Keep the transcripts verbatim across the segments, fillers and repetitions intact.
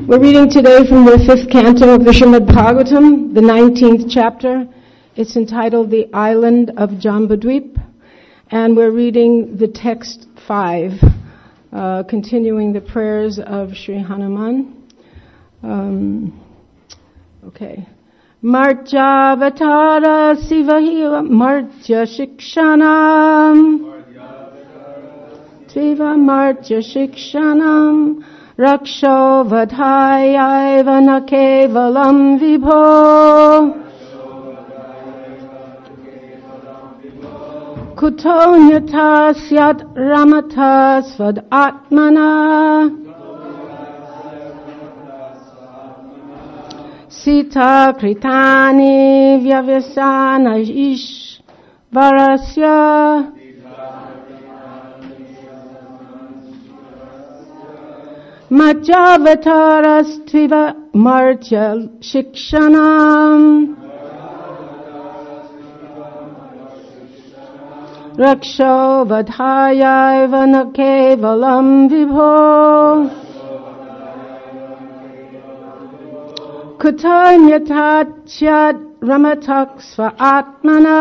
We're reading today from the fifth canto of the Srimad Bhagavatam, the nineteenth chapter. It's entitled The Island of Jambudvip, and we're reading the text five, uh, continuing the prayers of Sri Hanuman. Um, okay. Marjavatara Sivahiva Marja Shikshanam Siva Marja Shikshanam Raksho Vadhayaiva na kevalam vibho Kutonyata syat ramata svad atmana Sita kritani vyavasana ish varasya Majavatarastviva martya shikshanam Raksho vadhayaiva na kevalam vibho Kutanyatat syad ramatak sva atmana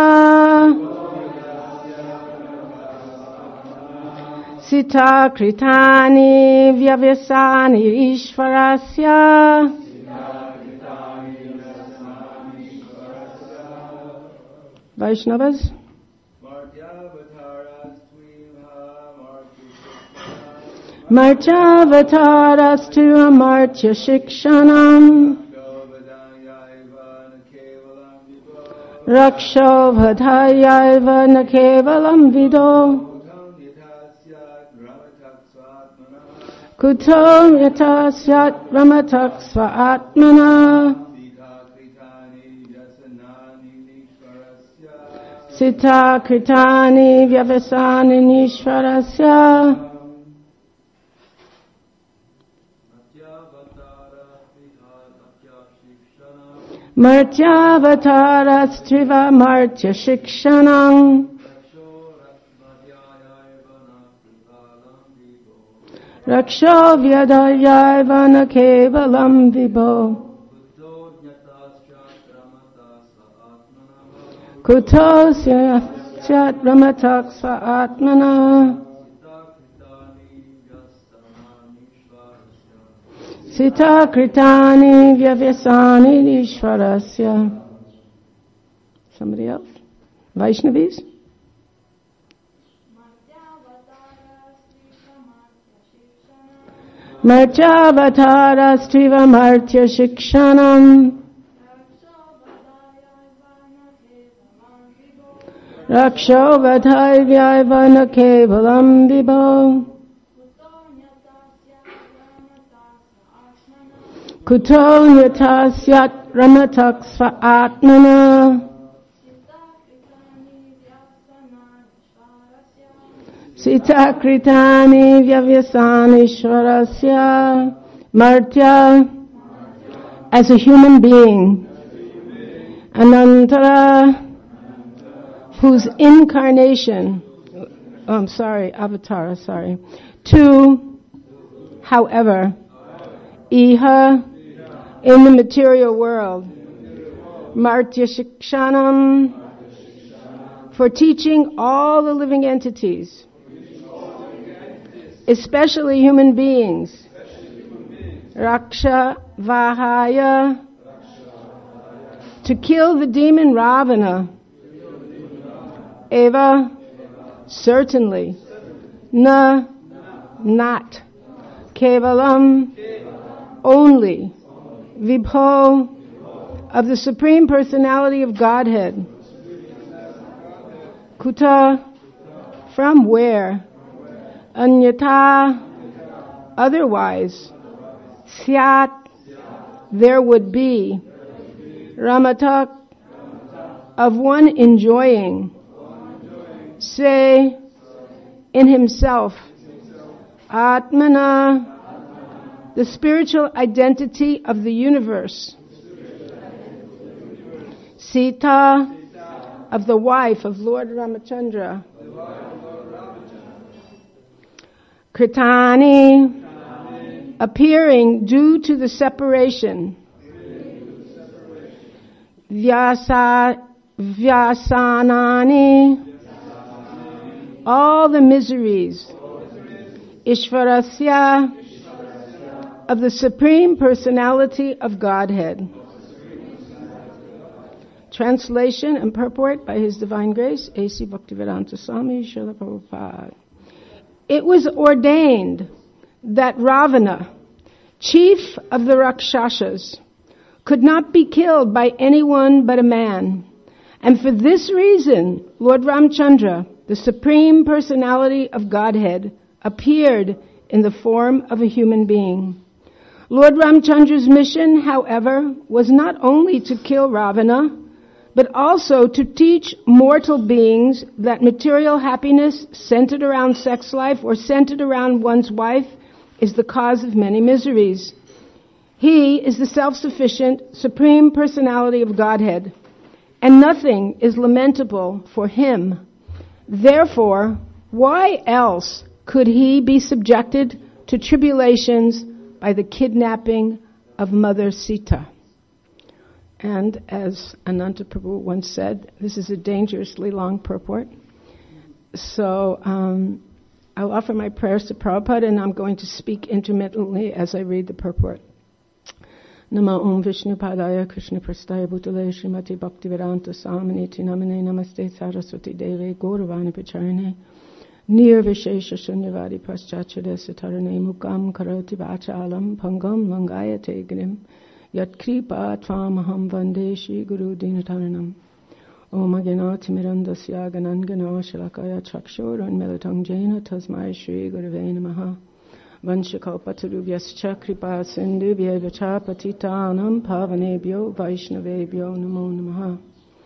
Sita kritani vyavasani ishvarasya Vaishnavas Marjavataras-tu amartya shikshanam Raksho vadhayaiva na kevalam vido Kuto yata syat ramatak sva atmana Sita kritani vyavasani nishvarasya Martyavataras-triva martya shikshanam Raksho vyadayaiva na kevalam vibho Kuto syat ramatak sva atmana Sita kritani vyavasani ishvarasya. Somebody else? Vaishnavis? Marjavataras-triva martya shikshanam Raksho vadhayaiva na kevalam vibho Kuto yata syat ramatak sva atmana Sita kritani vyavasani ishvarasya. Martya, as a human being, Anantara, whose incarnation, oh, I'm sorry, avatara, sorry, to, however, Iha, in the material world, Martya Shikshanam, for teaching all the living entities, especially human beings, Raksha Vahaya, to kill the demon Ravana, Eva, certainly, Na, not, Kevalam, only, Vibho, of the Supreme Personality of Godhead. Kuta, from where? Anyata, otherwise. Syat, there would be. Ramatak, of one enjoying. Say, in himself. Atmana, the spiritual identity of the universe. Sita, of the wife of Lord Ramachandra. Kritani, appearing due to the separation, vyasa, vyasanani, all the miseries, Ishvarasya, of the Supreme Personality of Godhead. Translation and purport by His Divine Grace, A C Bhaktivedanta Swami Srila Prabhupada. It was ordained that Ravana, chief of the Rakshasas, could not be killed by anyone but a man. And for this reason, Lord Ramchandra, the Supreme Personality of Godhead, appeared in the form of a human being. Lord Ramchandra's mission, however, was not only to kill Ravana, but also to teach mortal beings that material happiness centered around sex life or centered around one's wife is the cause of many miseries. He is the self-sufficient, Supreme Personality of Godhead, and nothing is lamentable for Him. Therefore, why else could He be subjected to tribulations by the kidnapping of Mother Sita? And as Ananta Prabhu once said, this is a dangerously long purport. So um, I'll offer my prayers to Prabhupada, and I'm going to speak intermittently as I read the purport. Nama Om Vishnu Padaya Krishna Prastaya Bhutale Srimati Bhaktivedanta Swaminiti Namane Namaste Saraswati Deve Gauravani Pacharane Nir Vishesha Shunyavadi Paschachade Satarane Mukam Karoti Vachalam Pangam Langayate Grim Yat Kripa Tvamaham Vande Shri Guru Dinataranam Om Aganati Mirandasya Ganangana Shalakaya Chakshur Unmilatang Jaina Tasmai Shri Gurave Namaha Vanshakapatarubhyascha Kripa Sindhubhya Vacha Patitanam Pavanebhyo Vaishnavebhyo Namo Namaha.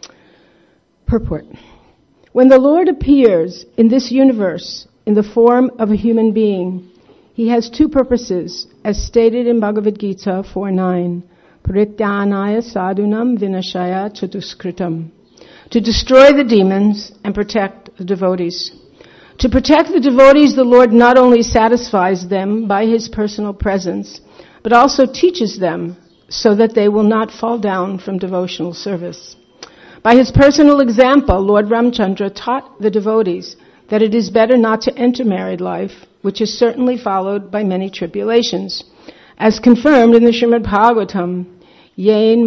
Purport. When the Lord appears in this universe in the form of a human being, He has two purposes, as stated in Bhagavad Gita four nine. Parityanaya sadhunam vinashaya chatuskritam. To destroy the demons and protect the devotees. To protect the devotees, the Lord not only satisfies them by His personal presence, but also teaches them so that they will not fall down from devotional service. By His personal example, Lord Ramchandra taught the devotees that it is better not to enter married life, which is certainly followed by many tribulations. As confirmed in the Srimad Bhagavatam, Yain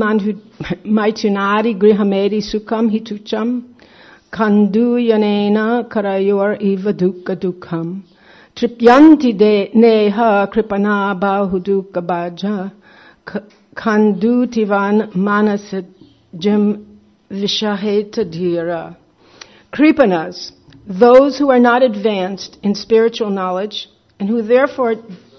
maitunari grihamedi sukham hitucham kandu yanena karayor eva dukkha dukkham tripyanti de neha kripana bahudukha bhaja kandu tivan manasajam vishaheta dhira. Kripanas, those who are not advanced in spiritual knowledge and who therefore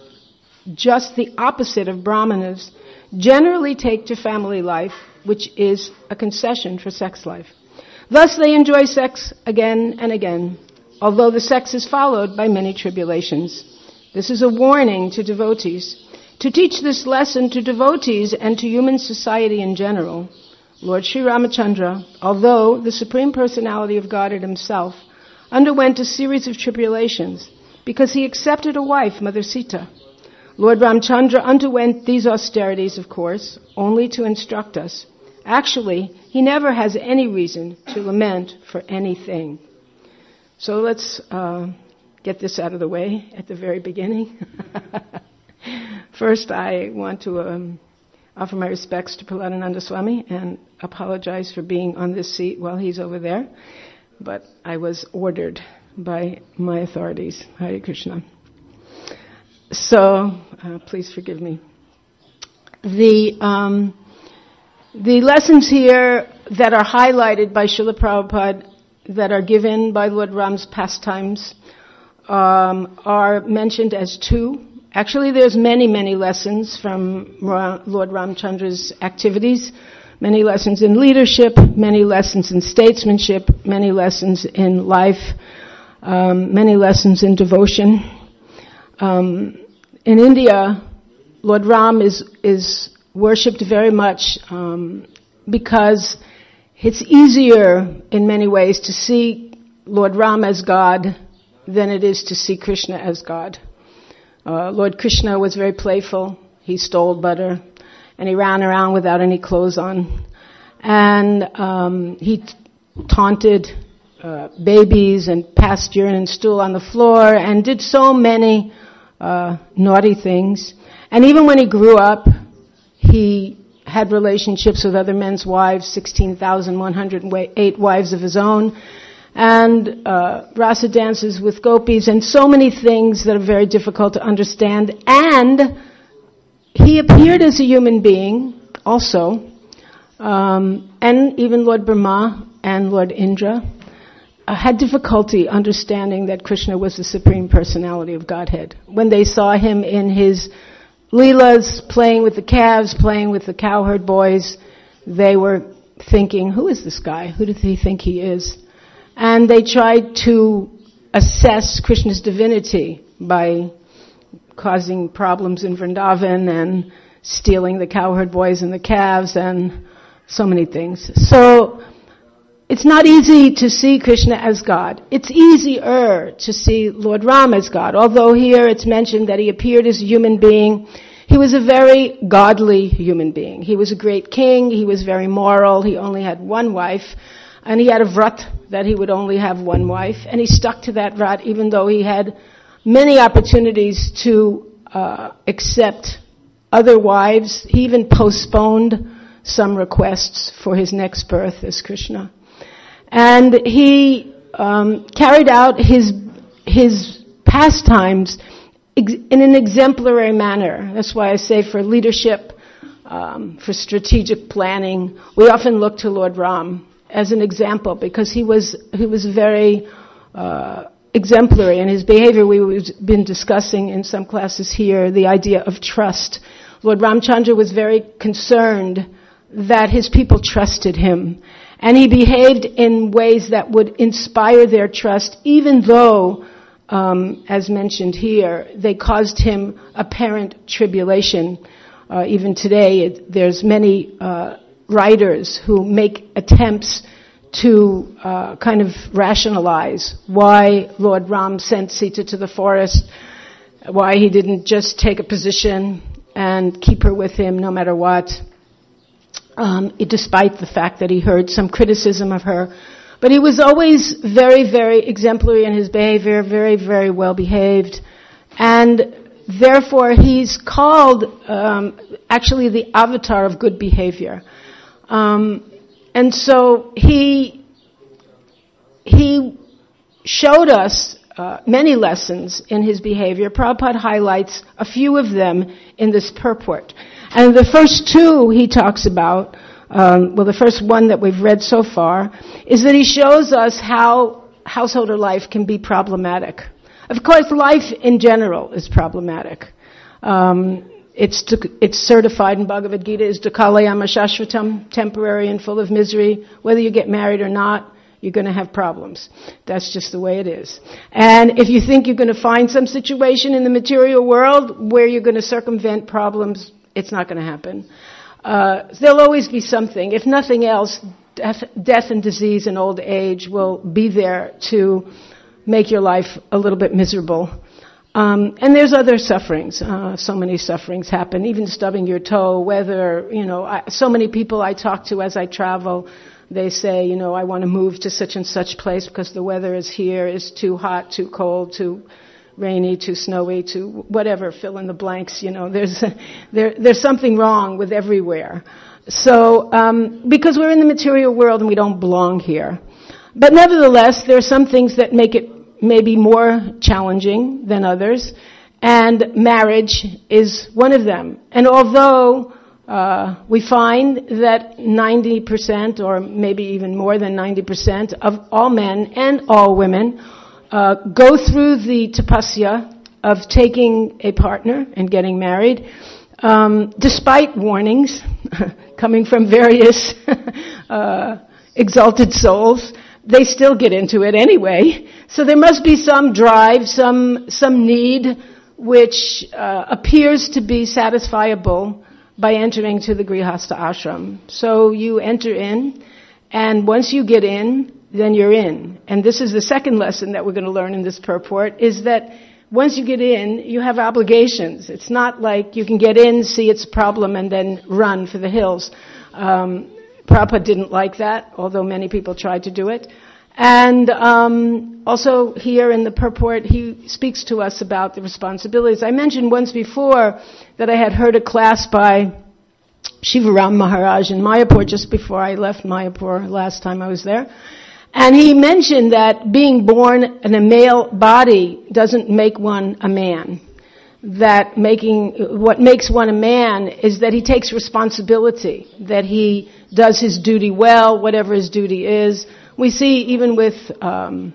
just the opposite of brahmanas, generally take to family life, which is a concession for sex life. Thus they enjoy sex again and again, although the sex is followed by many tribulations. This is a warning to devotees. To teach this lesson to devotees and to human society in general, Lord Sri Ramachandra, although the Supreme Personality of Godhead Himself, underwent a series of tribulations because He accepted a wife, Mother Sita. Lord Ramchandra underwent these austerities, of course, only to instruct us. Actually, He never has any reason to lament for anything. So let's uh, get this out of the way at the very beginning. First, I want to um, offer my respects to Prahladananda Swami and apologize for being on this seat while he's over there. But I was ordered by my authorities. Hare Krishna. So, uh, please forgive me. The um, the lessons here that are highlighted by Srila Prabhupada, that are given by Lord Ram's pastimes, um, are mentioned as two. Actually, there's many, many lessons from Ra- Lord Ramchandra's activities. Many lessons in leadership, many lessons in statesmanship, many lessons in life, um, many lessons in devotion. Um, in India, Lord Ram is is worshipped very much um, because it's easier in many ways to see Lord Ram as God than it is to see Krishna as God. Uh, Lord Krishna was very playful. He stole butter, and he ran around without any clothes on. And um, he t- taunted uh, babies and passed urine and stool on the floor and did so many uh, naughty things. And even when he grew up, he had relationships with other men's wives, sixteen thousand one hundred eight wives of his own, and uh, rasa dances with gopis, and so many things that are very difficult to understand. And he appeared as a human being also, um, and even Lord Brahma and Lord Indra uh, had difficulty understanding that Krishna was the Supreme Personality of Godhead. When they saw him in his Leelas, playing with the calves, playing with the cowherd boys, they were thinking, who is this guy? Who does he think he is? And they tried to assess Krishna's divinity by causing problems in Vrindavan and stealing the cowherd boys and the calves and so many things. So it's not easy to see Krishna as God. It's easier to see Lord Ram as God. Although here it's mentioned that he appeared as a human being, he was a very godly human being. He was a great king. He was very moral. He only had one wife. And he had a vrat that he would only have one wife. And he stuck to that vrat even though he had many opportunities to uh, accept other wives. He even postponed some requests for his next birth as Krishna. And he um, carried out his his pastimes ex- in an exemplary manner. That's why I say for leadership, um, for strategic planning, we often look to Lord Ram as an example because he was he was very uh, exemplary in his behavior. We've been discussing in some classes here the idea of trust. Lord Ramchandra was very concerned that his people trusted him. And he behaved in ways that would inspire their trust, even though, um, as mentioned here, they caused him apparent tribulation. Uh, even today, it, there's many uh, writers who make attempts to uh, kind of rationalize why Lord Ram sent Sita to the forest, why he didn't just take a position and keep her with him no matter what. Um, despite the fact that he heard some criticism of her. But he was always very, very exemplary in his behavior, very, very well behaved. And therefore he's called um, actually the avatar of good behavior. Um, and so he, he showed us uh, many lessons in his behavior. Prabhupada highlights a few of them in this purport. And the first two he talks about, um, well, the first one that we've read so far, is that he shows us how householder life can be problematic. Of course, life in general is problematic. Um, it's it's certified in Bhagavad Gita as Dukkhalayama Shashvatam, temporary and full of misery. Whether you get married or not, you're going to have problems. That's just the way it is. And if you think you're going to find some situation in the material world where you're going to circumvent problems, it's not going to happen. Uh, there'll always be something. If nothing else, death, death and disease and old age will be there to make your life a little bit miserable. Um, and there's other sufferings. Uh, so many sufferings happen, even stubbing your toe, weather, you know, I, so many people I talk to as I travel, they say, you know, I want to move to such and such place because the weather is here is too hot, too cold, too rainy, too snowy, to whatever, fill in the blanks, you know, there's there there's something wrong with everywhere. So, um, because we're in the material world and we don't belong here. But nevertheless, there are some things that make it maybe more challenging than others, and marriage is one of them. And although uh, we find that ninety percent, or maybe even more than ninety percent of all men and all women Uh, go through the tapasya of taking a partner and getting married, um, despite warnings coming from various uh, exalted souls. They still get into it anyway. So there must be some drive, some some need, which uh, appears to be satisfiable by entering to the Grihastha ashram. So you enter in, and once you get in, then you're in. And this is the second lesson that we're going to learn in this purport, is that once you get in, you have obligations. It's not like you can get in, see its problem, and then run for the hills. Um, Prabhupada didn't like that, although many people tried to do it. And um, also here in the purport, he speaks to us about the responsibilities. I mentioned once before that I had heard a class by Shivaram Maharaj in Mayapur just before I left Mayapur last time I was there. And he mentioned that being born in a male body doesn't make one a man. That making, what makes one a man is that he takes responsibility, that he does his duty well, whatever his duty is. We see even with um,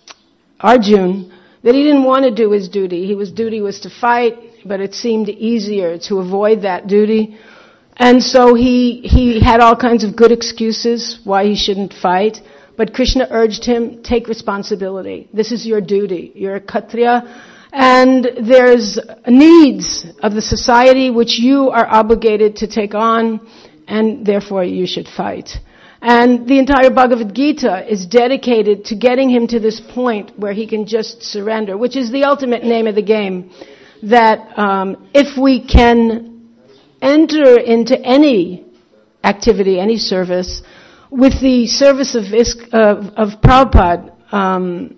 Arjun that he didn't want to do his duty. His duty was to fight, but it seemed easier to avoid that duty. And so he he had all kinds of good excuses why he shouldn't fight. But Krishna urged him, take responsibility. This is your duty. You're a Kshatriya. And there's needs of the society which you are obligated to take on, and therefore you should fight. And the entire Bhagavad Gita is dedicated to getting him to this point where he can just surrender, which is the ultimate name of the game. That um, if we can enter into any activity, any service, with the service of, of, of Prabhupada um,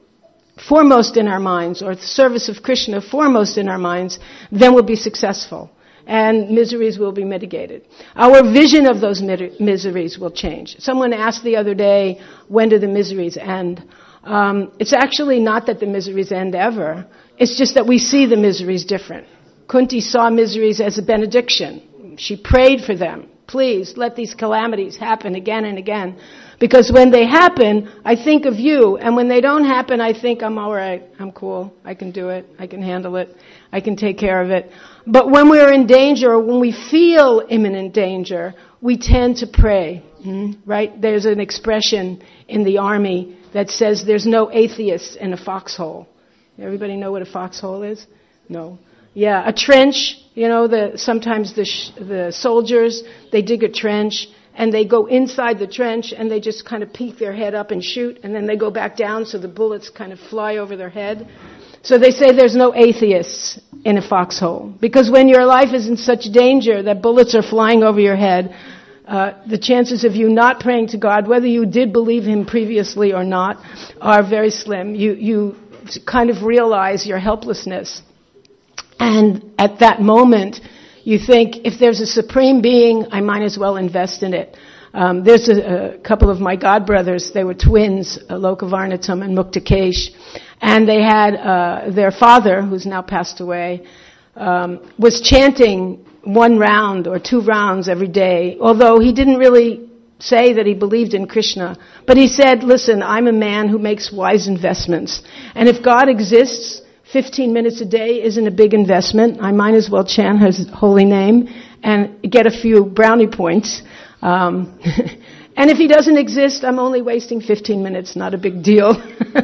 foremost in our minds, or the service of Krishna foremost in our minds, then we'll be successful. And miseries will be mitigated. Our vision of those miseries will change. Someone asked the other day, when do the miseries end? Um, it's actually not that the miseries end ever. It's just that we see the miseries different. Kunti saw miseries as a benediction. She prayed for them. Please, let these calamities happen again and again. Because when they happen, I think of you. And when they don't happen, I think, I'm all right. I'm cool. I can do it. I can handle it. I can take care of it. But when we're in danger, or when we feel imminent danger, we tend to pray, mm, right? There's an expression in the army that says there's no atheists in a foxhole. Everybody know what a foxhole is? No. Yeah, a trench, you know, the sometimes the sh- the soldiers, they dig a trench, and they go inside the trench, and they just kind of peek their head up and shoot, and then they go back down so the bullets kind of fly over their head. So they say there's no atheists in a foxhole. Because when your life is in such danger that bullets are flying over your head, uh, the chances of you not praying to God, whether you did believe Him previously or not, are very slim. You, you kind of realize your helplessness. And at that moment, you think, if there's a supreme being, I might as well invest in it. Um, there's a, a couple of my godbrothers, they were twins, uh, Lokavarnatam and Muktakesh, and they had uh, their father, who's now passed away, um, was chanting one round or two rounds every day, although he didn't really say that he believed in Krishna. But he said, listen, I'm a man who makes wise investments, and if God exists, fifteen minutes a day isn't a big investment. I might as well chant His holy name and get a few brownie points. Um, and if He doesn't exist, I'm only wasting fifteen minutes, not a big deal.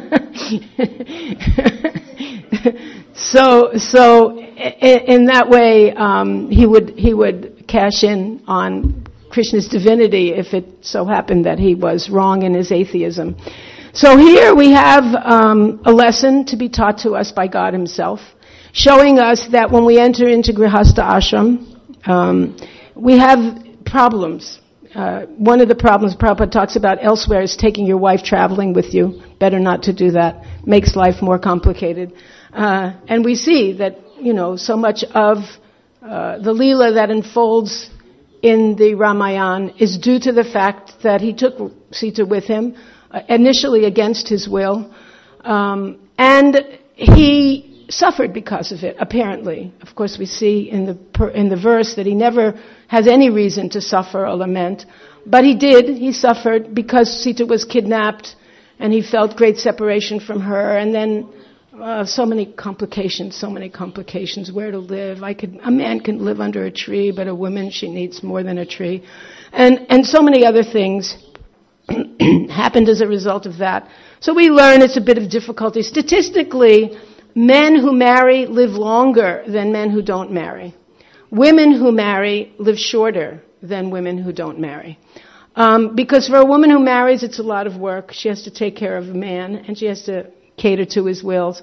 so, so in, in that way, um, he would he would cash in on Krishna's divinity if it so happened that he was wrong in his atheism. So here we have um, a lesson to be taught to us by God Himself, showing us that when we enter into Grihastha Ashram, um, we have problems. Uh, one of the problems Prabhupada talks about elsewhere is taking your wife traveling with you. Better not to do that. Makes life more complicated. Uh, and we see that, you know, so much of uh, the Leela that unfolds in the Ramayana is due to the fact that he took Sita with him, uh, initially against his will, um, and he suffered because of it, apparently. Of course, we see in the per, in the verse that he never has any reason to suffer or lament, but he did. He suffered because Sita was kidnapped, and he felt great separation from her, and then uh, so many complications, so many complications. Where to live? I could, a man can live under a tree, but a woman, she needs more than a tree, and and so many other things happened as a result of that. So we learn it's a bit of difficulty. Statistically, men who marry live longer than men who don't marry. Women who marry live shorter than women who don't marry. Um, because for a woman who marries, it's a lot of work. She has to take care of a man, and she has to cater to his wills.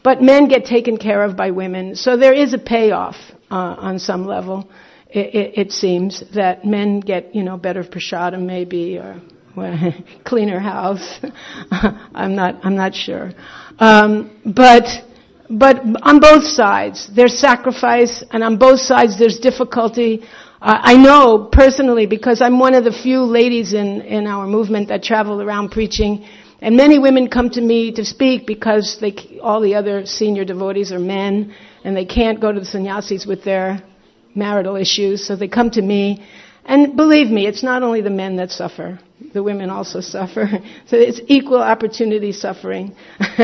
but men get taken care of by women. So there is a payoff uh, on some level. It, it, it seems that men get, you know, better prasadam maybe, or well, cleaner house. I'm not. I'm not sure. Um, but but on both sides there's sacrifice, and on both sides there's difficulty. Uh, I know personally because I'm one of the few ladies in in our movement that travel around preaching. And many women come to me to speak because they, all the other senior devotees are men, and they can't go to the sannyasis with their marital issues, so they come to me. And believe me, it's not only the men that suffer. The women also suffer. So it's equal opportunity suffering.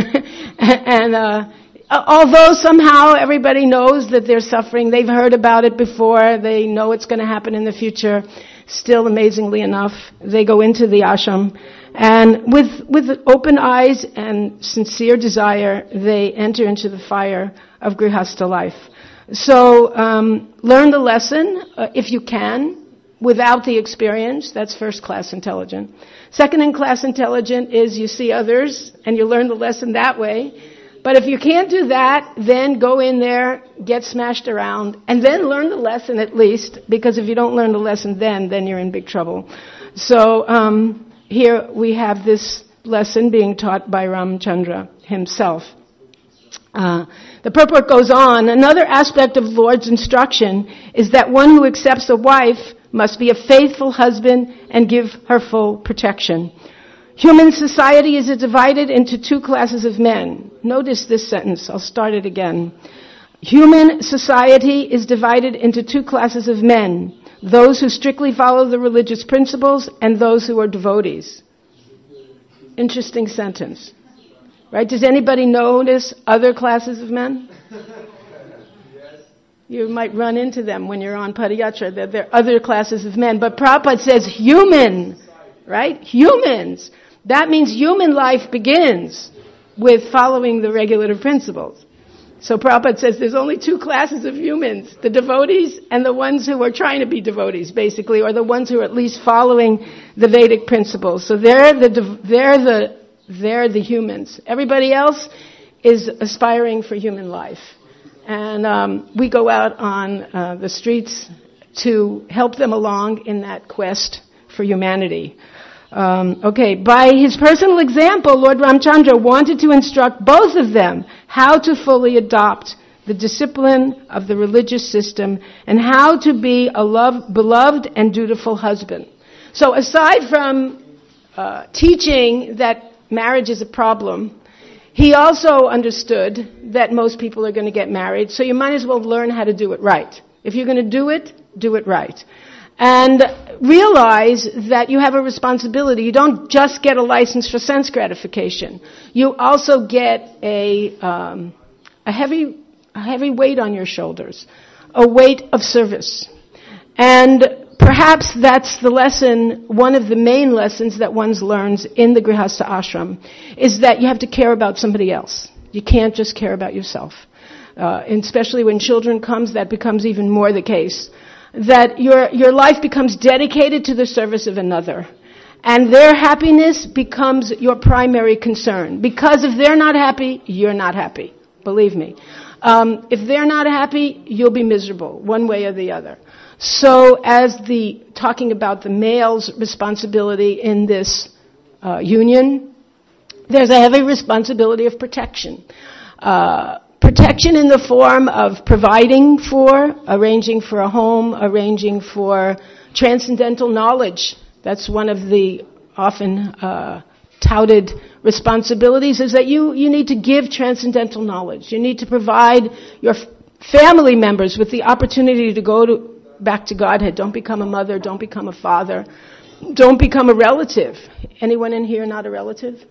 and uh, although somehow everybody knows that they're suffering, they've heard about it before, they know it's going to happen in the future, still amazingly enough, they go into the ashram. And with with open eyes and sincere desire, they enter into the fire of grihastha life. So um, learn the lesson uh, if you can, without the experience. That's first-class intelligent. Second-in-class intelligent is you see others and you learn the lesson that way. But if you can't do that, then go in there, get smashed around, and then learn the lesson at least. Because if you don't learn the lesson then, then you're in big trouble. So. Um, Here we have this lesson being taught by Ramchandra himself. Uh, the purport goes on. Another aspect of Lord's instruction is that one who accepts a wife must be a faithful husband and give her full protection. Human society is divided into two classes of men. Notice this sentence. I'll start it again. Human society is divided into two classes of men. Those who strictly follow the religious principles and those who are devotees. Interesting sentence. Right? Does anybody notice other classes of men? You might run into them when you're on Padayatra. There, there are other classes of men. But Prabhupada says human. Right? Humans. That means human life begins with following the regulative principles. So Prabhupada says there's only two classes of humans, the devotees and the ones who are trying to be devotees, basically, or the ones who are at least following the Vedic principles. So they're the, they're the, they're the humans. Everybody else is aspiring for human life. And um, we go out on uh, the streets to help them along in that quest for humanity. Um, okay, by his personal example, Lord Ramchandra wanted to instruct both of them how to fully adopt the discipline of the religious system and how to be a love, beloved and dutiful husband. So aside from uh, teaching that marriage is a problem, he also understood that most people are going to get married, so you might as well learn how to do it right. If you're going to do it, do it right. And realize that you have a responsibility. You don't just get a license for sense gratification. You also get a um, a heavy a heavy weight on your shoulders, a weight of service. And perhaps that's the lesson, one of the main lessons that one learns in the Grihastha ashram, is that you have to care about somebody else. You can't just care about yourself. Uh, and especially when children comes, that becomes even more the case. That your your life becomes dedicated to the service of another. And their happiness becomes your primary concern. Because if they're not happy, you're not happy. Believe me. Um, if they're not happy, you'll be miserable, one way or the other. So as the, talking about the male's responsibility in this uh, union, there's a heavy responsibility of protection. Uh, Protection in the form of providing for, arranging for a home, arranging for transcendental knowledge. That's one of the often uh, touted responsibilities, is that you, you need to give transcendental knowledge. You need to provide your f- family members with the opportunity to go to, back to Godhead. Don't become a mother, don't become a father, don't become a relative. Anyone in here not a relative?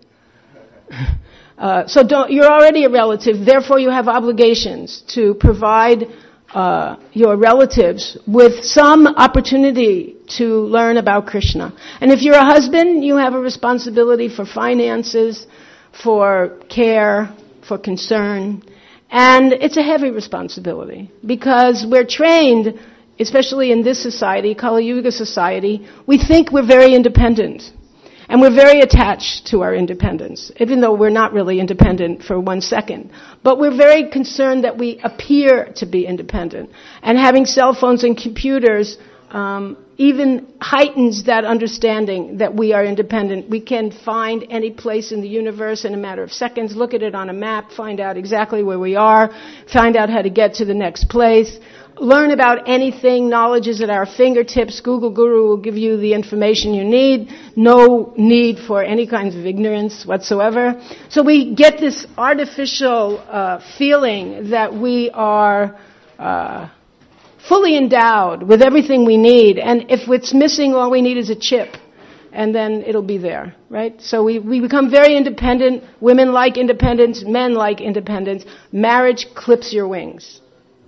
Uh, so don't, you're already a relative, therefore you have obligations to provide uh, your relatives with some opportunity to learn about Krishna. And if you're a husband, you have a responsibility for finances, for care, for concern. And it's a heavy responsibility because we're trained, especially in this society, Kali Yuga society, we think we're very independent. And we're very attached to our independence, even though we're not really independent for one second. But we're very concerned that we appear to be independent. And having cell phones and computers um, even heightens that understanding that we are independent. We can find any place in the universe in a matter of seconds, look at it on a map, find out exactly where we are, find out how to get to the next place. Learn about anything. Knowledge is at our fingertips. Google Guru will give you the information you need. No need for any kinds of ignorance whatsoever. So we get this artificial uh, feeling that we are uh, fully endowed with everything we need. And if it's missing, all we need is a chip. And then it'll be there, right? So we, we become very independent. Women like independence. Men like independence. Marriage clips your wings.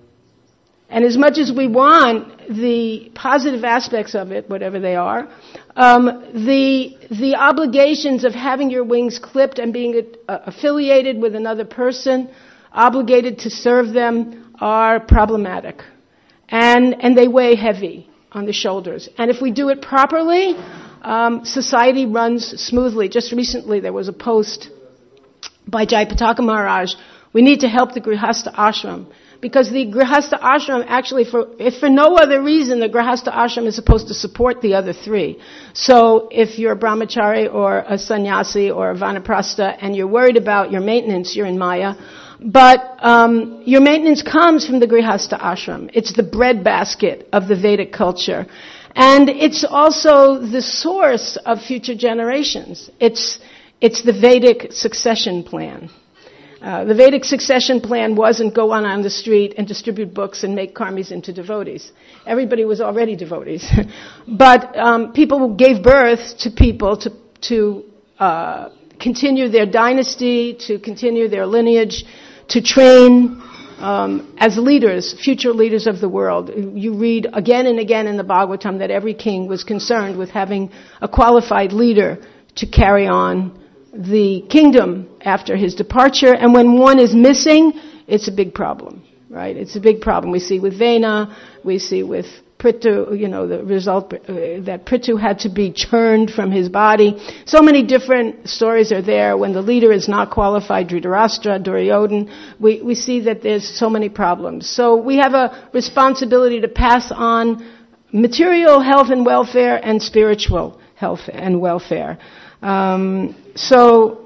And as much as we want the positive aspects of it, whatever they are, um, the the obligations of having your wings clipped and being uh, affiliated with another person, obligated to serve them, are problematic. And and they weigh heavy on the shoulders. And if we do it properly, um, society runs smoothly. Just recently there was a post by Jayapataka Maharaj. We need to help the Grihastha Ashram. Because the Grihastha Ashram actually, for, if for no other reason, the Grihastha Ashram is supposed to support the other three. So if you're a brahmachari or a sannyasi or a vanaprastha and you're worried about your maintenance, you're in Maya. But um, your maintenance comes from the Grihastha Ashram. It's the breadbasket of the Vedic culture. And it's also the source of future generations. It's, it's the Vedic succession plan. Uh, the Vedic succession plan wasn't go on on the street and distribute books and make karmis into devotees. Everybody was already devotees. But um, people gave birth to people to, to uh, continue their dynasty, to continue their lineage, to train um, as leaders, future leaders of the world. You read again and again in the Bhagavatam that every king was concerned with having a qualified leader to carry on the kingdom after his departure, and when one is missing, it's a big problem, right? It's a big problem. We see with Vena, we see with Prithu, you know, the result uh, that Prithu had to be churned from his body. So many different stories are there. When the leader is not qualified, Dhritarashtra, Duryodhan, we, we see that there's so many problems. So we have a responsibility to pass on material health and welfare and spiritual health and welfare. Um, so,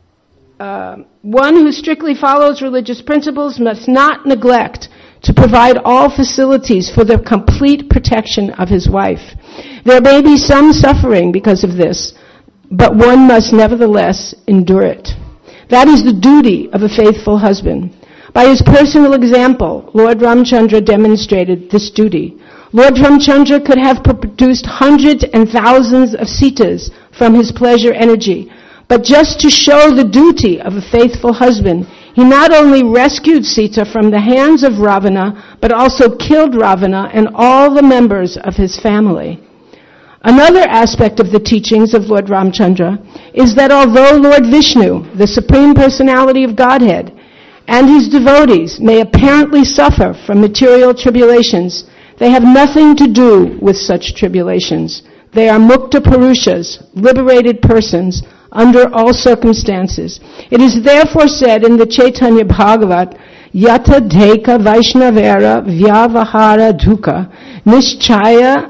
uh, one who strictly follows religious principles must not neglect to provide all facilities for the complete protection of his wife. There may be some suffering because of this, but one must nevertheless endure it. That is the duty of a faithful husband. By his personal example, Lord Ramchandra demonstrated this duty. Lord Ramchandra could have produced hundreds and thousands of Sitas from his pleasure energy. But just to show the duty of a faithful husband, he not only rescued Sita from the hands of Ravana, but also killed Ravana and all the members of his family. Another aspect of the teachings of Lord Ramchandra is that although Lord Vishnu, the Supreme Personality of Godhead, and his devotees may apparently suffer from material tribulations, they have nothing to do with such tribulations. They are mukta purushas, liberated persons, under all circumstances. It is therefore said in the Chaitanya Bhagavat, Yata Dheka Vaishnavera Vyavahara Dukha Nischaya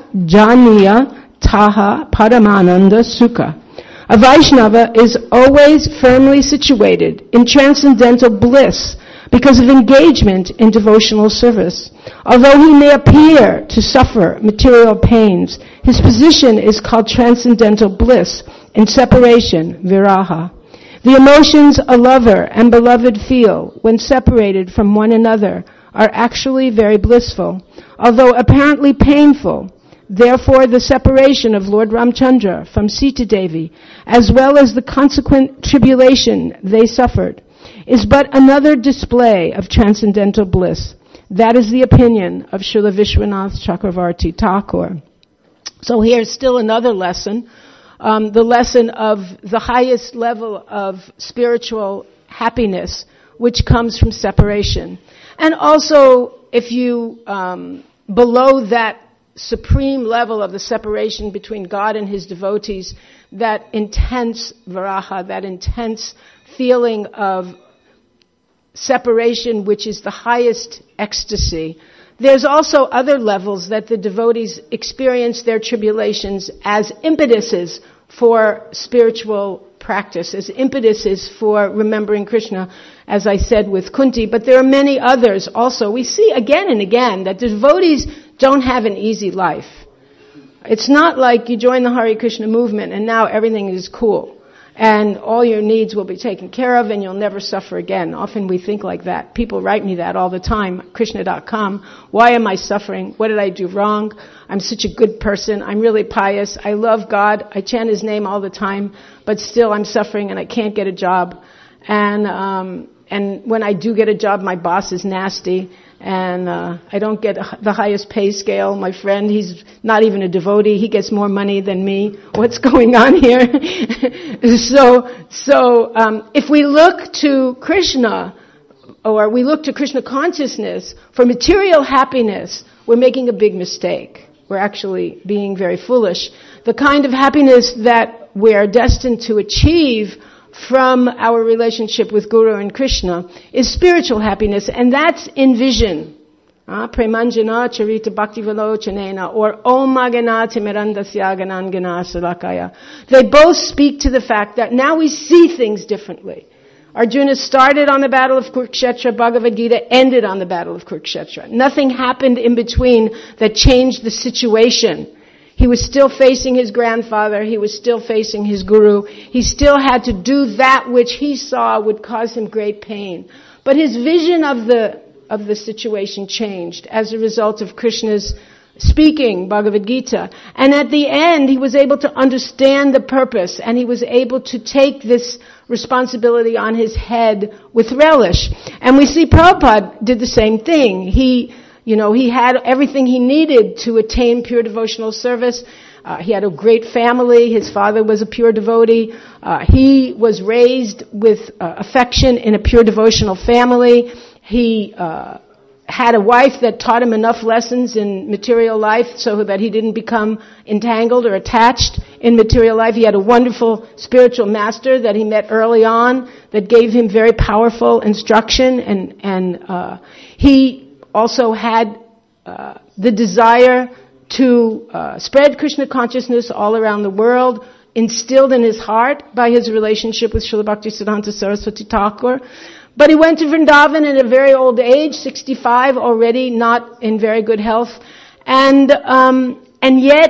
Janiya Taha Paramananda Sukha. A Vaishnava is always firmly situated in transcendental bliss because of engagement in devotional service. Although he may appear to suffer material pains, his position is called transcendental bliss in separation, viraha. The emotions a lover and beloved feel when separated from one another are actually very blissful, although apparently painful. Therefore, the separation of Lord Ramchandra from Sita Devi, as well as the consequent tribulation they suffered, is but another display of transcendental bliss. That is the opinion of Srila Vishwanath Chakravarti Thakur. So here's still another lesson, um, the lesson of the highest level of spiritual happiness, which comes from separation. And also, if you, um, below that supreme level of the separation between God and his devotees, that intense viraha, that intense feeling of separation, which is the highest ecstasy. There's also other levels that the devotees experience their tribulations as impetuses for spiritual practice, as impetuses for remembering Krishna, as I said with Kunti. But there are many others also. We see again and again that devotees don't have an easy life. It's not like you join the Hare Krishna movement and now everything is cool and all your needs will be taken care of and you'll never suffer again. Often we think like that. People write me that all the time, krishna dot com. Why am I suffering? What did I do wrong? I'm such a good person. I'm really pious. I love God. I chant His name all the time, but still I'm suffering and I can't get a job. And um and when I do get a job, my boss is nasty. And uh I don't get the highest pay scale. My friend, he's not even a devotee. He gets more money than me. What's going on here? so, so um if we look to Krishna, or we look to Krishna consciousness for material happiness, we're making a big mistake. We're actually being very foolish. The kind of happiness that we're destined to achieve from our relationship with Guru and Krishna is spiritual happiness, and that's in vision. Uh, Premanjana charita bhakti vilochanena, or Om Magana Timirandasya Ganangana Salakaya. They both speak to the fact that now we see things differently. Arjuna started on the battle of Kurukshetra, Bhagavad Gita ended on the battle of Kurukshetra. Nothing happened in between that changed the situation. He was still facing his grandfather. He was still facing his guru. He still had to do that which he saw would cause him great pain. But his vision of the of the situation changed as a result of Krishna's speaking Bhagavad Gita. And at the end, he was able to understand the purpose, and he was able to take this responsibility on his head with relish. And we see Prabhupada did the same thing. He You know, he had everything he needed to attain pure devotional service. Uh, he had a great family. His father was a pure devotee. Uh, he was raised with uh, affection in a pure devotional family. He uh, had a wife that taught him enough lessons in material life so that he didn't become entangled or attached in material life. He had a wonderful spiritual master that he met early on that gave him very powerful instruction, and, and uh, he also had uh, the desire to uh, spread Krishna consciousness all around the world, instilled in his heart by his relationship with Srila Bhaktisiddhanta Saraswati Thakur. But he went to Vrindavan at a very old age, sixty-five already, not in very good health, and um, and yet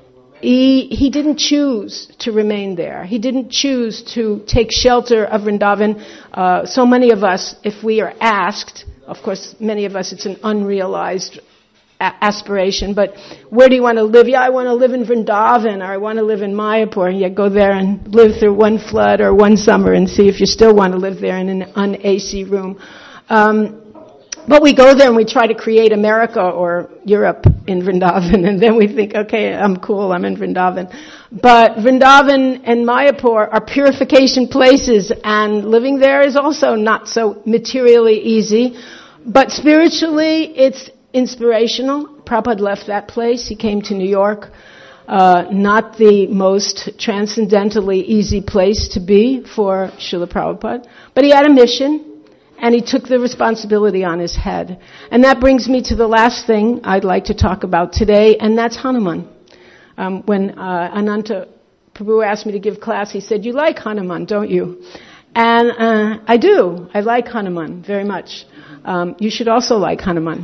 he he didn't choose to remain there. He didn't choose to take shelter of Vrindavan. Uh, so many of us, if we are asked. Of course, many of us, it's an unrealized a- aspiration, but where do you want to live? Yeah, I want to live in Vrindavan, or I want to live in Mayapur. Yeah, go there and live through one flood or one summer and see if you still want to live there in an un-A C room. Um, but we go there and we try to create America or Europe in Vrindavan, and then we think, okay, I'm cool, I'm in Vrindavan. But Vrindavan and Mayapur are purification places, and living there is also not so materially easy. But spiritually, it's inspirational. Prabhupada left that place. He came to New York. Uh, not the most transcendentally easy place to be for Srila Prabhupada. But he had a mission, and he took the responsibility on his head. And that brings me to the last thing I'd like to talk about today, and that's Hanuman. Um, when uh, Ananta Prabhu asked me to give class, he said, "You like Hanuman, don't you?" And uh, I do. I like Hanuman very much. Um, you should also like Hanuman.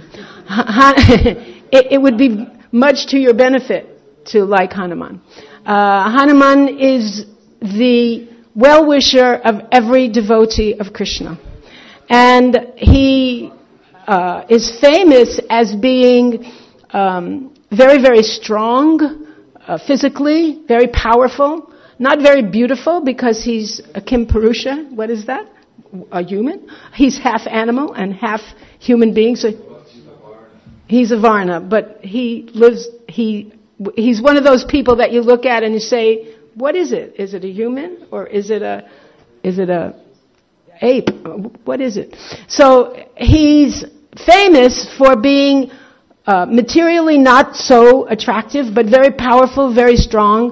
it, it would be much to your benefit to like Hanuman. Uh, Hanuman is the well-wisher of every devotee of Krishna. And he uh, is famous as being um, very, very strong, uh, physically, very powerful, not very beautiful because he's a Kim Purusha. What is that? A human? He's half animal and half human being. So he's a Varna, but he lives, he, he's one of those people that you look at and you say, what is it? Is it a human or is it a, is it a ape? What is it? So he's famous for being uh, materially not so attractive, but very powerful, very strong.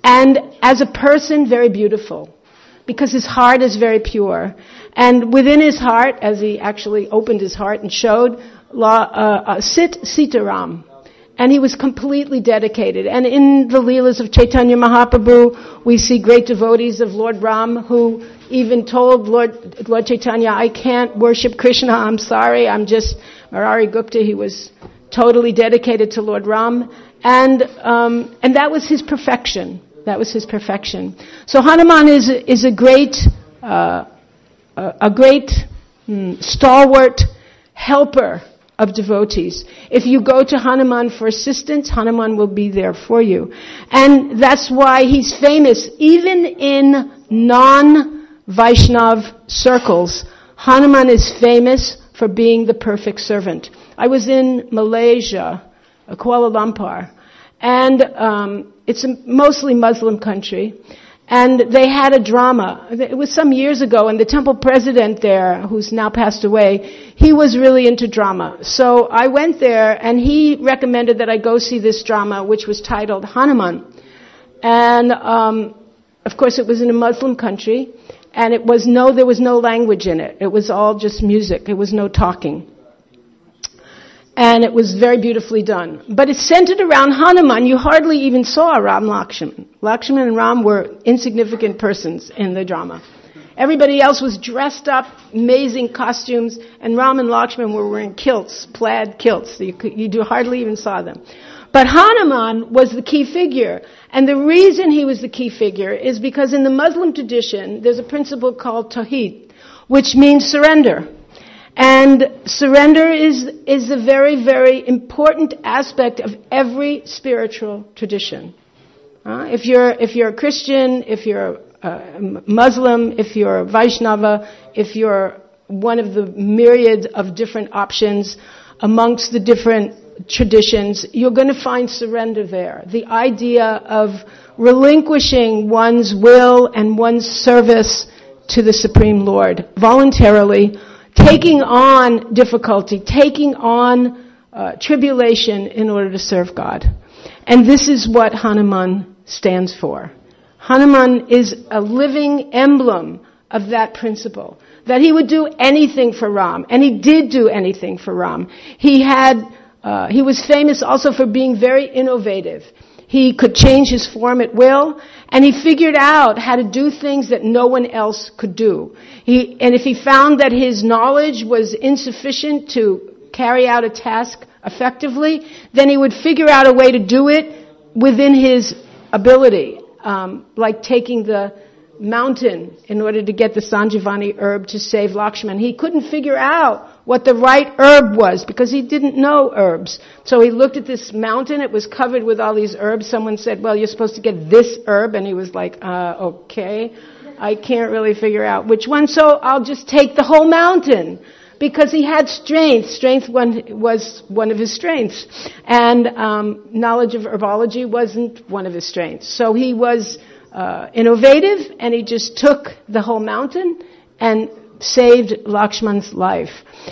And as a person, very beautiful, because his heart is very pure. And within his heart, as he actually opened his heart and showed, uh, uh, sit Sitaram. And he was completely dedicated. And in the Leelas of Chaitanya Mahaprabhu, we see great devotees of Lord Ram who even told Lord, Lord Chaitanya, I can't worship Krishna, I'm sorry, I'm just, Murari Gupta, he was totally dedicated to Lord Ram. And, um, and that was his perfection. That was his perfection. So Hanuman is, is a great, uh, a, a great hmm, stalwart helper of devotees. If you go to Hanuman for assistance, Hanuman will be there for you. And that's why he's famous. Even in non-Vaishnav circles, Hanuman is famous for being the perfect servant. I was in Malaysia, Kuala Lumpur, and um, it's a mostly Muslim country. And they had a drama. It was some years ago, and the temple president there, who's now passed away, he was really into drama. So I went there, and he recommended that I go see this drama, which was titled Hanuman. And um, of course, it was in a Muslim country, and it was no, there was no language in it. It was all just music. It was no talking. And it was very beautifully done. But it's centered around Hanuman. You hardly even saw Ram Lakshman. Lakshman and Ram were insignificant persons in the drama. Everybody else was dressed up, amazing costumes, and Ram and Lakshman were wearing kilts, plaid kilts. So you, could, you do hardly even saw them. But Hanuman was the key figure. And the reason he was the key figure is because in the Muslim tradition, there's a principle called Tawheed, which means surrender. And surrender is, is a very, very important aspect of every spiritual tradition. Uh, if you're, if you're a Christian, if you're a Muslim, if you're a Vaishnava, if you're one of the myriad of different options amongst the different traditions, you're going to find surrender there. The idea of relinquishing one's will and one's service to the Supreme Lord voluntarily, taking on difficulty, taking on uh, tribulation in order to serve God. And this is what Hanuman stands for. Hanuman is a living emblem of that principle, that he would do anything for Ram, and he did do anything for Ram. He had, uh, he was famous also for being very innovative. He could change his form at will, and he figured out how to do things that no one else could do. He, and if he found that his knowledge was insufficient to carry out a task effectively, then he would figure out a way to do it within his ability, um, like taking the mountain in order to get the Sanjivani herb to save Lakshman. He couldn't figure out what the right herb was because he didn't know herbs. So he looked at this mountain. It was covered with all these herbs. Someone said, well, you're supposed to get this herb. And he was like, uh, okay, I can't really figure out which one. So I'll just take the whole mountain, because he had strength. Strength one, was one of his strengths. And um, knowledge of herbology wasn't one of his strengths. So he was uh, innovative, and he just took the whole mountain and saved Lakshman's life.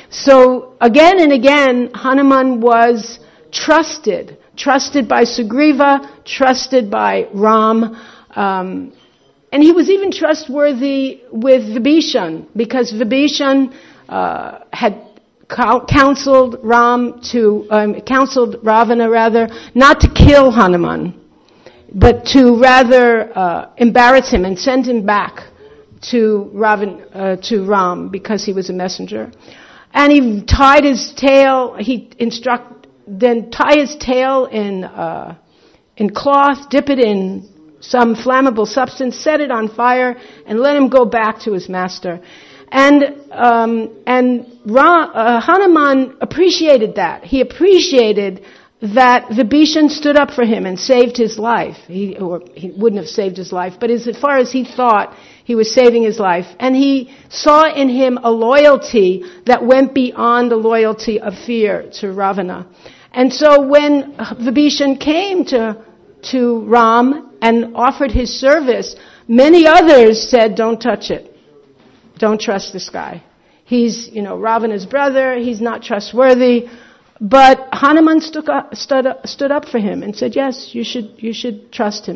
So again and again, Hanuman was trusted, trusted by Sugriva, trusted by Ram, um, and he was even trustworthy with Vibhishan, because Vibhishan uh, had counseled Ram to, um, counseled Ravana rather, not to kill Hanuman, but to rather uh, embarrass him and send him back to Ravan, uh, to Ram, because he was a messenger. And he tied his tail, he instruct, then tie his tail in, uh, in cloth, dip it in some flammable substance, set it on fire, and let him go back to his master. And, um, and Ra, uh, Hanuman appreciated that. He appreciated that Vibhishan stood up for him and saved his life. He, or he wouldn't have saved his life, but as far as he thought, he was saving his life. And he saw in him a loyalty that went beyond the loyalty of fear to Ravana. And so when Vibhishan came to, to Ram and offered his service, many others said, don't touch it. Don't trust this guy. He's, you know, Ravana's brother. He's not trustworthy. But Hanuman stood up, stood up, stood up for him and said, yes, you should, you should trust him.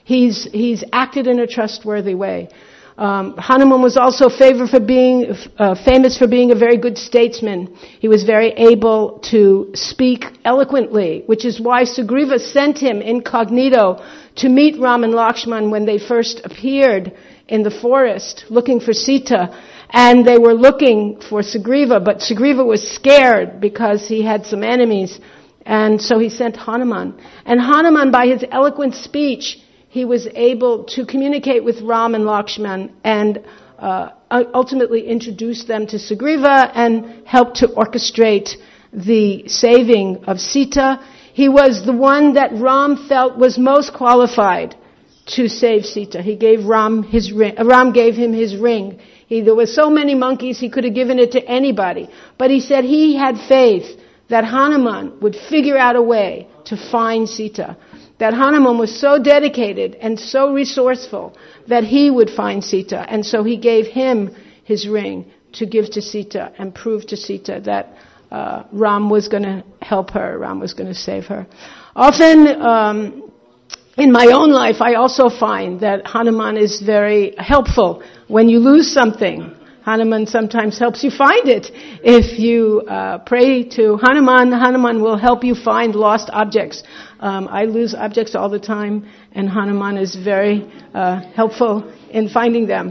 He's, he's acted in a trustworthy way. Um, Hanuman was also favored for being, uh, famous for being a very good statesman. He was very able to speak eloquently, which is why Sugriva sent him incognito to meet Ram and Lakshman when they first appeared in the forest looking for Sita. And they were looking for Sugriva, but Sugriva was scared because he had some enemies. And so he sent Hanuman. And Hanuman, by his eloquent speech, he was able to communicate with Ram and Lakshman and uh, ultimately introduce them to Sugriva and help to orchestrate the saving of Sita. He was the one that Ram felt was most qualified to save Sita. He gave Ram his ring. Ram gave him his ring. He, there were so many monkeys, he could have given it to anybody. But he said he had faith that Hanuman would figure out a way to find Sita. That Hanuman was so dedicated and so resourceful that he would find Sita. And so he gave him his ring to give to Sita and prove to Sita that uh, Ram was going to help her, Ram was going to save her. Often, um, in my own life, I also find that Hanuman is very helpful. When you lose something, Hanuman sometimes helps you find it. If you uh, pray to Hanuman, Hanuman will help you find lost objects. Um, I lose objects all the time, and Hanuman is very uh, helpful in finding them.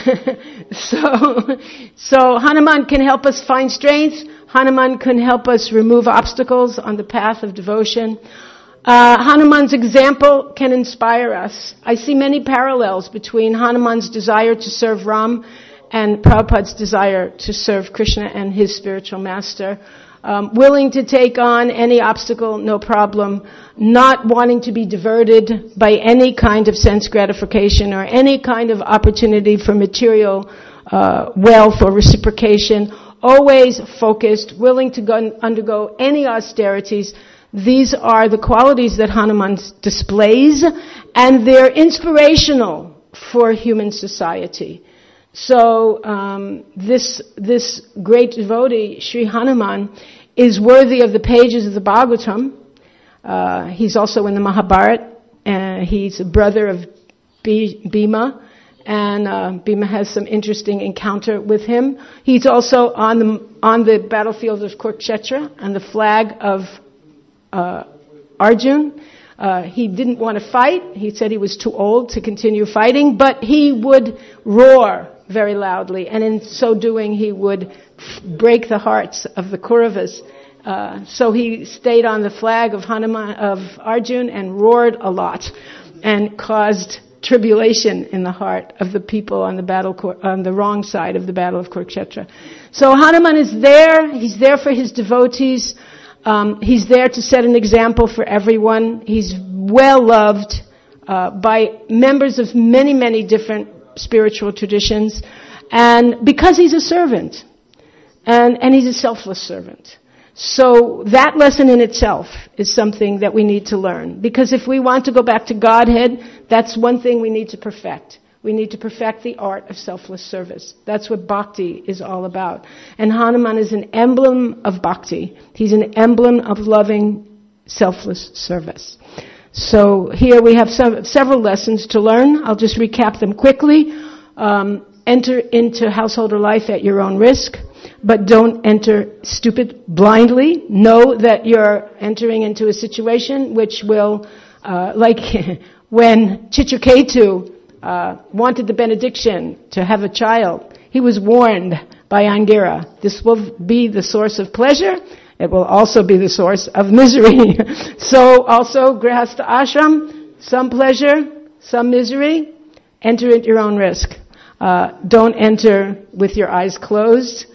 so, so Hanuman can help us find strength. Hanuman can help us remove obstacles on the path of devotion. Uh, Hanuman's example can inspire us. I see many parallels between Hanuman's desire to serve Ram and Prabhupada's desire to serve Krishna and his spiritual master. Um, willing to take on any obstacle, no problem. Not wanting to be diverted by any kind of sense gratification or any kind of opportunity for material uh, wealth or reciprocation. Always focused, willing to go, undergo any austerities. These are the qualities that Hanuman displays, and they're inspirational for human society. So um, this this great devotee, Sri Hanuman, is worthy of the pages of the Bhagavatam. Uh, he's also in the Mahabharata. Uh, he's a brother of Bhima, and uh, Bhima has some interesting encounter with him. He's also on the on the battlefield of Kurukshetra, on the flag of uh, Arjun. Uh, he didn't want to fight. He said he was too old to continue fighting, but he would roar very loudly, and in so doing he would break the hearts of the Kauravas. Uh, so he stayed on the flag of Hanuman, of Arjun, and roared a lot, and caused tribulation in the heart of the people on the battle on the wrong side of the battle of Kurukshetra. So Hanuman is there. He's there for his devotees. Um, he's there to set an example for everyone. He's well loved uh, by members of many, many different spiritual traditions, and because he's a servant, and and he's a selfless servant. So that lesson in itself is something that we need to learn, because if we want to go back to Godhead, that's one thing we need to perfect. We need to perfect the art of selfless service. That's what bhakti is all about. And Hanuman is an emblem of bhakti. He's an emblem of loving, selfless service. So here we have some, several lessons to learn. I'll just recap them quickly. Um, enter into householder life at your own risk, but don't enter stupid blindly. Know that you're entering into a situation which will, uh, like when Chitraketu uh, wanted the benediction to have a child, he was warned by Angira, this will be the source of pleasure. It will also be the source of misery. So also, Grihastha ashram, some pleasure, some misery. Enter at your own risk. Uh, don't enter with your eyes closed,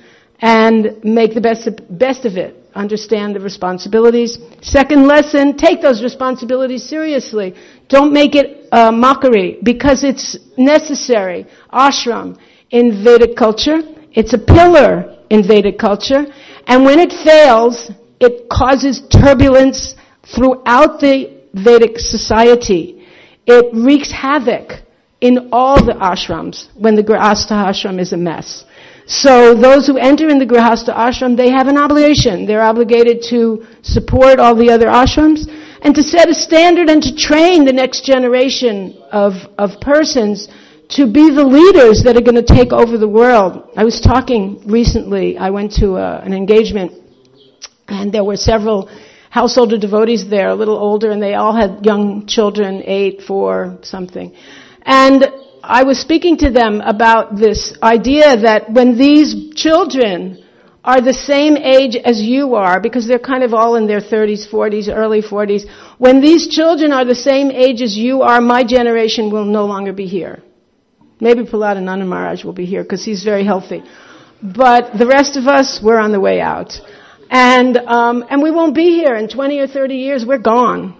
and make the best of, best of it. Understand the responsibilities. Second lesson, take those responsibilities seriously. Don't make it a mockery, because it's necessary. Ashram in Vedic culture, it's a pillar in Vedic culture. And when it fails, it causes turbulence throughout the Vedic society. It wreaks havoc in all the ashrams when the Grihastha ashram is a mess. So those who enter in the Grihastha ashram, they have an obligation. They're obligated to support all the other ashrams, and to set a standard and to train the next generation of, of persons to be the leaders that are going to take over the world. I was talking recently, I went to a, an engagement, and there were several householder devotees there, a little older, and they all had young children, eight, four, something. And I was speaking to them about this idea that when these children are the same age as you are, because they're kind of all in their thirties, forties, early forties, when these children are the same age as you are, my generation will no longer be here. Maybe Prahlad Ananda Maharaj will be here because he's very healthy. But the rest of us, we're on the way out. And, um, and we won't be here in twenty or thirty years. We're gone.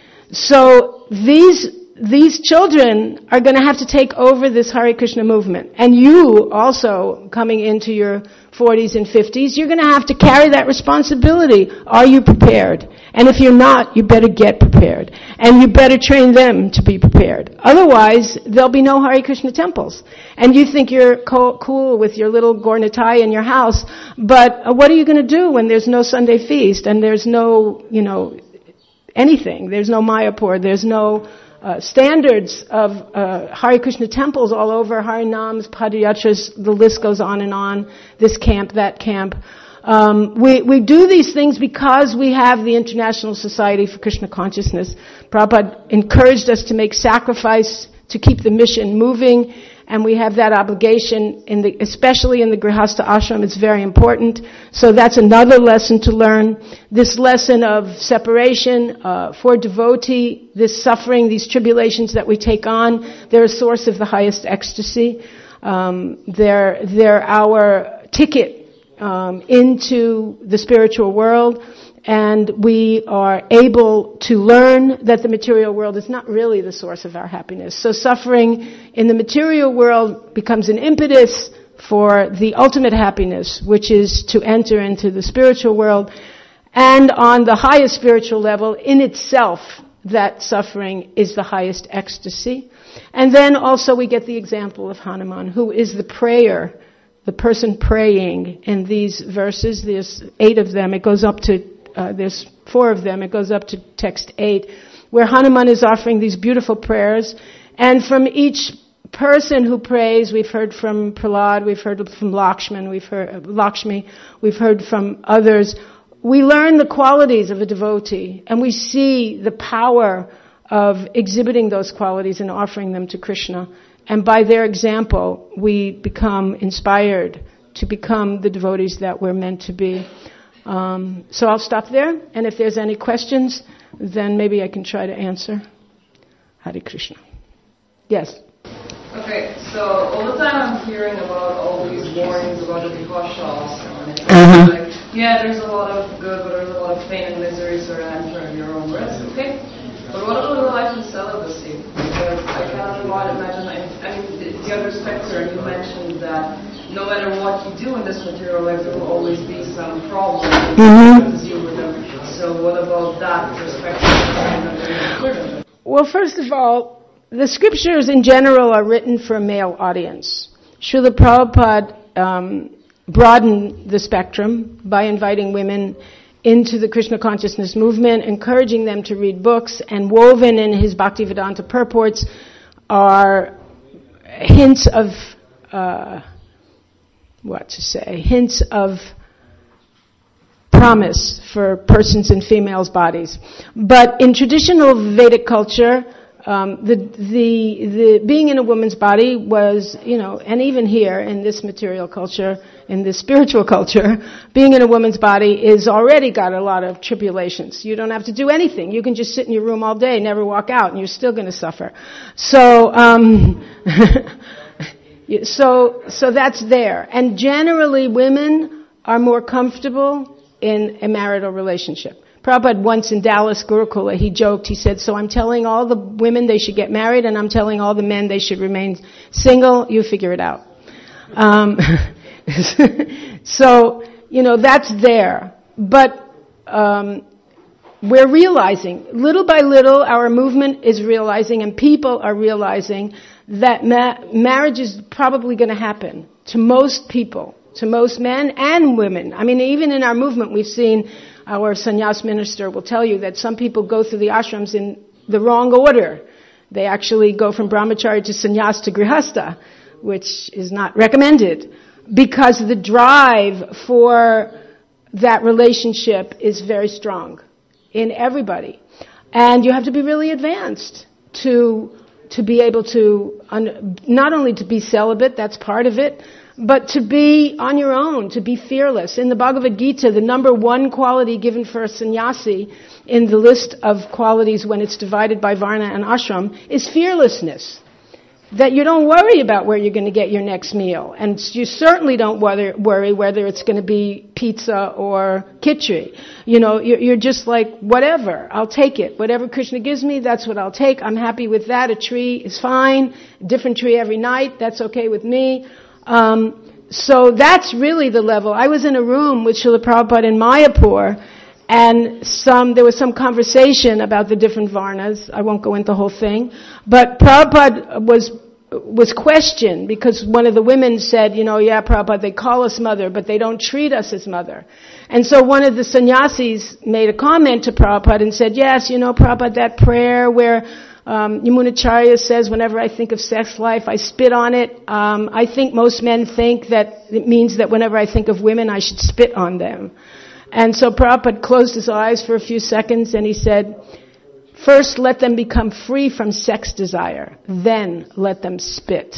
So these, these children are going to have to take over this Hare Krishna movement. And you also, coming into your forties and fifties, you're going to have to carry that responsibility. Are you prepared? And if you're not, you better get prepared. And you better train them to be prepared. Otherwise, there'll be no Hare Krishna temples. And you think you're co- cool with your little Gornitai in your house, but uh, what are you going to do when there's no Sunday feast and there's no, you know, anything? There's no Mayapur, there's no uh, standards of uh, Hare Krishna temples all over, Harinams, Padayatras, the list goes on and on, this camp, that camp. Um, we, we do these things because we have the International Society for Krishna Consciousness. Prabhupada encouraged us to make sacrifice to keep the mission moving, and we have that obligation, in the, especially in the Grihastha ashram. It's very important. So that's another lesson to learn. This lesson of separation uh, for devotee, this suffering, these tribulations that we take on, they're a source of the highest ecstasy. Um, they're they're our ticket Um, into the spiritual world, and we are able to learn that the material world is not really the source of our happiness. So suffering in the material world becomes an impetus for the ultimate happiness, which is to enter into the spiritual world. And on the highest spiritual level, in itself, that suffering is the highest ecstasy. And then also we get the example of Hanuman, who is the prayer, the person praying in these verses. There's eight of them. It goes up to, uh, there's four of them. It goes up to text eight, where Hanuman is offering these beautiful prayers. And from each person who prays, we've heard from Prahlad, we've heard from Lakshman, we've heard, uh, Lakshmi, we've heard from others. We learn the qualities of a devotee, and we see the power of exhibiting those qualities and offering them to Krishna. And by their example, we become inspired to become the devotees that we're meant to be. Um, so I'll stop there, and if there's any questions, then maybe I can try to answer. Hare Krishna. Yes? Okay, so all the time I'm hearing about all these warnings about the Vihashas, and it's uh-huh. like, yeah, there's a lot of good, but there's a lot of pain and misery, so entering your own risk, okay? But what about the life of celibacy? Because I cannot imagine, I mean, the other spectrum, you mentioned that no matter what you do in this material life, there will always be some problem mm-hmm. to deal with them. So what about that perspective? Well, first of all, the scriptures in general are written for a male audience. Srila Prabhupada um, broadened the spectrum by inviting women into the Krishna consciousness movement, encouraging them to read books, and woven in his Bhaktivedanta purports are hints of, uh, what to say, hints of promise for persons in females' bodies. But in traditional Vedic culture, Um, the, the, the, being in a woman's body was, you know, and even here in this material culture, in this spiritual culture, being in a woman's body is already got a lot of tribulations. You don't have to do anything. You can just sit in your room all day, never walk out, and you're still going to suffer. So, um, so, so that's there. And generally women are more comfortable in a marital relationship. Prabhupada once in Dallas Gurukula, he joked, he said, so I'm telling all the women they should get married, and I'm telling all the men they should remain single. You figure it out. Um, so, you know, that's there. But um, we're realizing, little by little, our movement is realizing, and people are realizing that ma- marriage is probably going to happen to most people, to most men and women. I mean, even in our movement, we've seen our sannyas minister will tell you that some people go through the ashrams in the wrong order. They actually go from brahmachari to sannyas to grihastha, which is not recommended, because the drive for that relationship is very strong in everybody. And you have to be really advanced to to be able to, un, not only to be celibate, that's part of it, but to be on your own, to be fearless. In the Bhagavad Gita, the number one quality given for a sannyasi in the list of qualities when it's divided by varna and ashram is fearlessness. That you don't worry about where you're going to get your next meal. And you certainly don't worry, worry whether it's going to be pizza or khichdi. You know, you're, you're just like, whatever, I'll take it. Whatever Krishna gives me, that's what I'll take. I'm happy with that. A tree is fine. A different tree every night, that's okay with me. Um, so that's really the level. I was in a room with Srila Prabhupada in Mayapur, and some, there was some conversation about the different varnas. I won't go into the whole thing. But Prabhupada was, was questioned because one of the women said, you know, yeah, Prabhupada, they call us mother, but they don't treat us as mother. And so one of the sannyasis made a comment to Prabhupada and said, yes, you know, Prabhupada, that prayer where um, Yamunacharya says, whenever I think of sex life, I spit on it. Um, I think most men think that it means that whenever I think of women, I should spit on them. And so Prabhupada closed his eyes for a few seconds and he said, first let them become free from sex desire, then let them spit.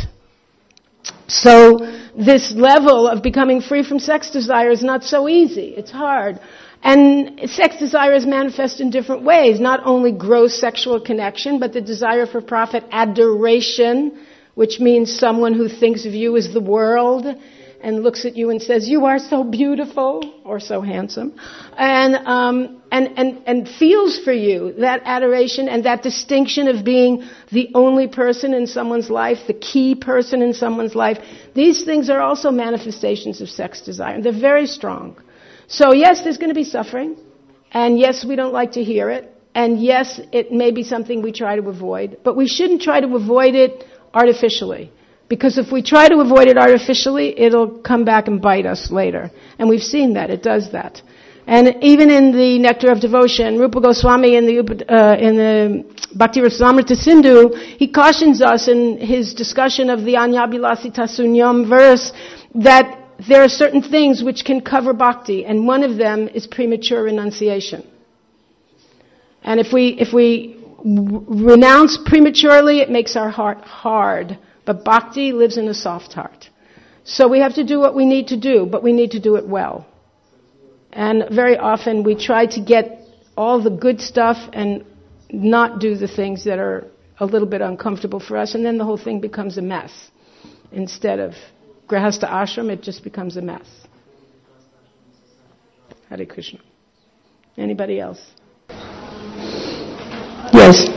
So this level of becoming free from sex desire is not so easy. It's hard. And sex desire is manifest in different ways, not only gross sexual connection, but the desire for profit, adoration, which means someone who thinks of you as the world and looks at you and says, you are so beautiful, or so handsome, and, um, and, and, and feels for you that adoration and that distinction of being the only person in someone's life, the key person in someone's life. These things are also manifestations of sex desire. They're very strong. So yes, there's going to be suffering, and yes, we don't like to hear it, and yes, it may be something we try to avoid, but we shouldn't try to avoid it artificially. Because if we try to avoid it artificially, it'll come back and bite us later. And we've seen that. It does that. And even in the Nectar of Devotion, Rupa Goswami in the, uh, in the Bhakti Rasamrita Sindhu, he cautions us in his discussion of the Anyabhilasita Sunyam verse that there are certain things which can cover bhakti, and one of them is premature renunciation. And if we, if we renounce prematurely, it makes our heart hard. But bhakti lives in a soft heart. So we have to do what we need to do, but we need to do it well. And very often we try to get all the good stuff and not do the things that are a little bit uncomfortable for us, and then the whole thing becomes a mess. Instead of grihastha ashram, it just becomes a mess. Hare Krishna. Anybody else? Yes.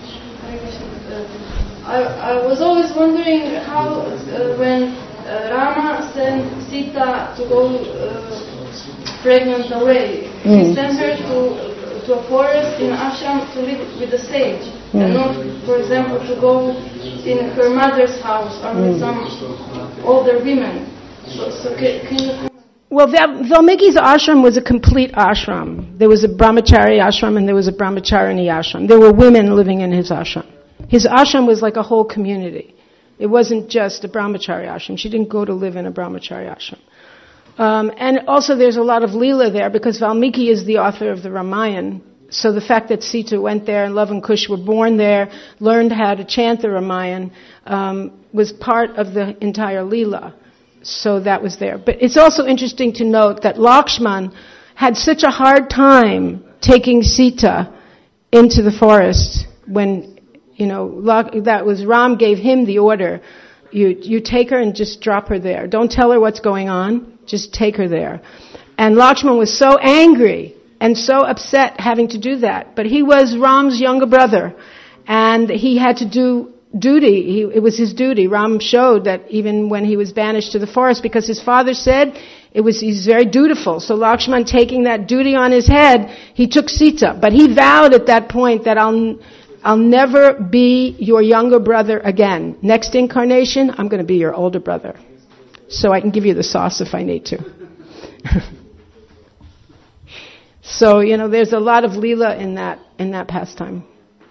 I, I was always wondering how, uh, when uh, Rama sent Sita to go uh, pregnant away, mm. he sent her to to a forest in ashram to live with a sage, mm. and not, for example, to go in her mother's house or mm. with some older women. So, so can, can you comment? Well, Valmiki's ashram was a complete ashram. There was a brahmachari ashram and there was a brahmacharini ashram. There were women living in his ashram. His ashram was like a whole community. It wasn't just a brahmachari ashram. She didn't go to live in a brahmachari ashram. Um, and also there's a lot of Leela there because Valmiki is the author of the Ramayana. So the fact that Sita went there and Lava and Kush were born there, learned how to chant the Ramayana, um, was part of the entire Leela. So that was there. But it's also interesting to note that Lakshman had such a hard time taking Sita into the forest when, you know, that was Ram gave him the order. You, you take her and just drop her there. Don't tell her what's going on. Just take her there. And Lakshman was so angry and so upset having to do that. But he was Ram's younger brother. And he had to do duty. He, it was his duty. Ram showed that even when he was banished to the forest, because his father said it was, he's very dutiful. So Lakshman, taking that duty on his head, he took Sita. But he vowed at that point that I'll, I'll never be your younger brother again. Next incarnation, I'm going to be your older brother. So I can give you the sauce if I need to. So, you know, there's a lot of Leela in that, in that pastime.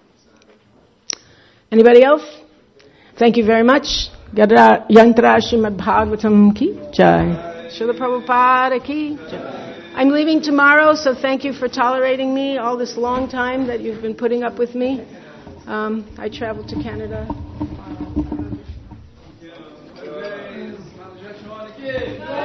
Anybody else? Thank you very much. Yantra Srimad Bhagavatam ki jai. Srila Prabhupada ki jai. I'm leaving tomorrow, so thank you for tolerating me all this long time that you've been putting up with me. Um, I traveled to Canada.